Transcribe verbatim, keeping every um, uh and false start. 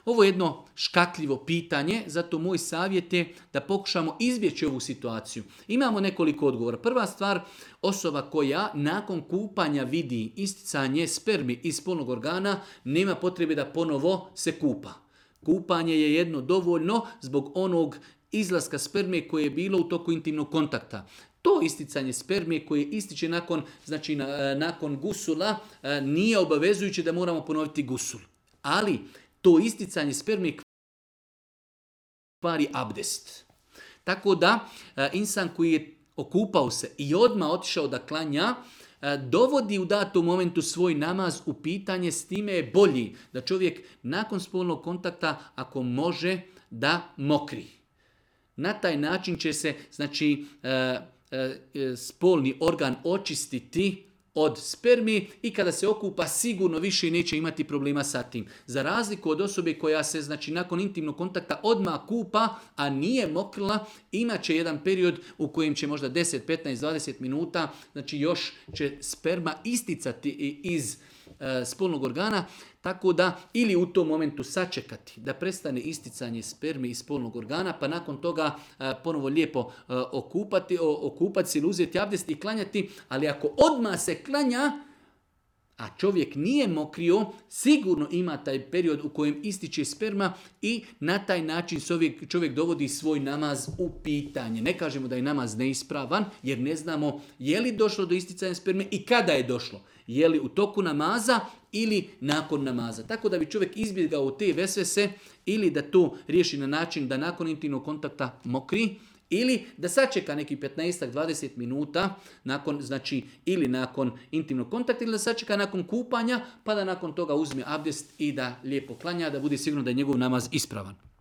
Ovo je jedno škakljivo pitanje, zato moj savjet je da pokušamo izbjeći ovu situaciju. Imamo nekoliko odgovora. Prva stvar, osoba koja nakon kupanja vidi isticanje spermi iz spolnog organa, nema potrebe da ponovo se kupa. Kupanje je jedno dovoljno zbog onog izlaska sperme koje je bilo u toku intimnog kontakta. To isticanje spermije koje ističe nakon, znači, nakon gusula nije obavezujuće da moramo ponoviti gusul. Ali to isticanje spermije kvari abdest. Tako da insan koji je okupao se i odmah otišao da klanja, dovodi u datom momentu svoj namaz u pitanje, s time je bolji da čovjek nakon spolnog kontakta, ako može, da mokri. Na taj način će se, znači, spolni organ očistiti od spermi i kada se okupa sigurno više neće imati problema sa tim. Za razliku od osobe koja se, znači, nakon intimnog kontakta odmah kupa, a nije mokrila, imat će jedan period u kojem će možda deset, petnaest, dvadeset minuta, znači još će sperma isticati iz e, spolnog organa, tako da ili u tom momentu sačekati da prestane isticanje spermi iz spolnog organa, pa nakon toga e, ponovo lijepo e, okupati, o, okupati se ili uzeti abdest i klanjati, ali ako odmah se klanja, a čovjek nije mokrio, sigurno ima taj period u kojem ističe sperma i na taj način čovjek, čovjek dovodi svoj namaz u pitanje. Ne kažemo da je namaz neispravan, jer ne znamo je li došlo do isticanja sperme i kada je došlo. Je li u toku namaza ili nakon namaza. Tako da bi čovjek izbjegao te vesvese ili da to riješi na način da nakon intimnog kontakta mokri, ili da sačeka neki petnaest do dvadeset minuta nakon, znači, ili nakon intimnog kontakta, ili da sačeka nakon kupanja, pa da nakon toga uzme abdest i da lijepo klanja, da bude sigurno da je njegov namaz ispravan.